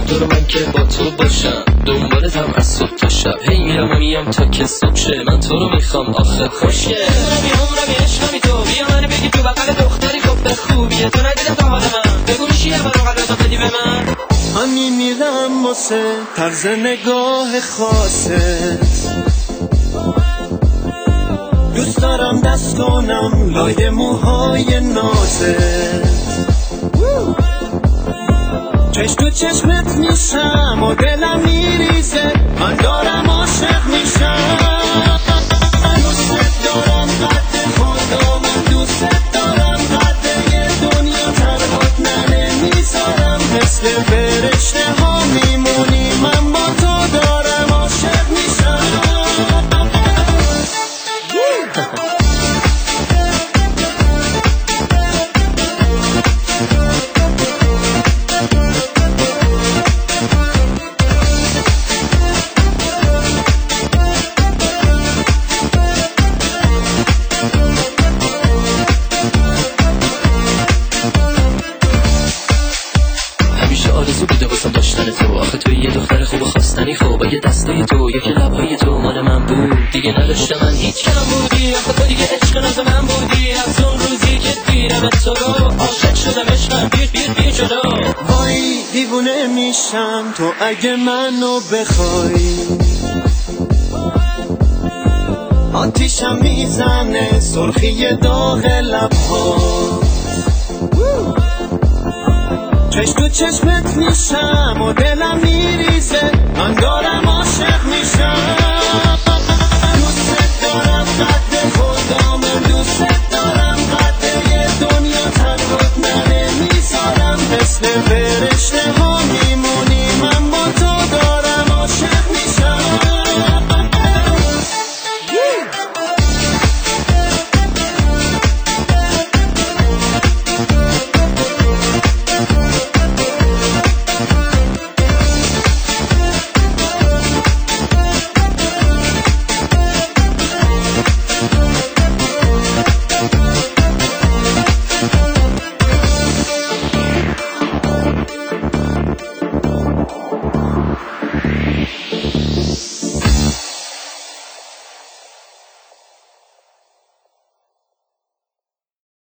تو رو من که با تو باشم، دنبالتم از صبح تا شب، هی میرم و میام تا که صبح شه، من تو رو میخوام آخه خوشگل. رمی عمرمی عشقمی تو، بیا منو بگی تو بغل دختری گفته خوبیه، تو ندیدم تا حال من، بگو میشی اول رو قلبتو بدی به من. من میرم واسه طرز نگاه خاصه، دوست دارم دست کنم لای موهای نازه، چشم تو چشمت میشم و دلم میریزه، من دارم عاشق میشم. دوست دارم قد خدا، من دوست دارم قد یه دنیا ترهات نمیذارم، مثل فرشته ها میمونی، من با تو دارم عاشق میشم. آرزو بوده واسم داشتن تو، آخه توی یه دختر خوب و خواستنی، خوب اگه دستای تو یکی لبهای تو مال من بود، دیگه نداشته من هیچ کم بودی، آخه تو دیگه عشق ناز من بودی، از اون روزی که دیدم تو رو عاشق شدم، عشقم بیر جلو. وای دیوونه میشم تو اگه منو بخوای، آتیشم میزنه سرخی داغ لبها، چشم تو چشمت میشم و دلم میریزه، من دارم عاشق میشم. دوست دارم قد خدا، من دوست دارم قد یه دنیا تنهات نمیذارم، مثل فرشته ها